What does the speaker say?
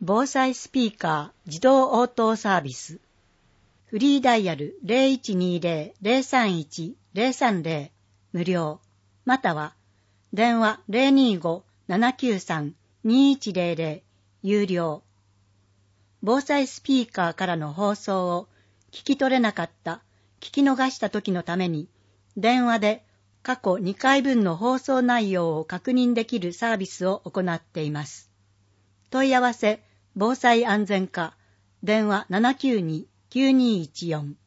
防災スピーカー自動応答サービス。フリーダイヤル 0120-031-030 無料。または電話 025-793-2100 有料。防災スピーカーからの放送を聞き取れなかった、聞き逃した時のために電話で過去2回分の放送内容を確認できるサービスを行っています。問い合わせ防災安全課電話 792-9214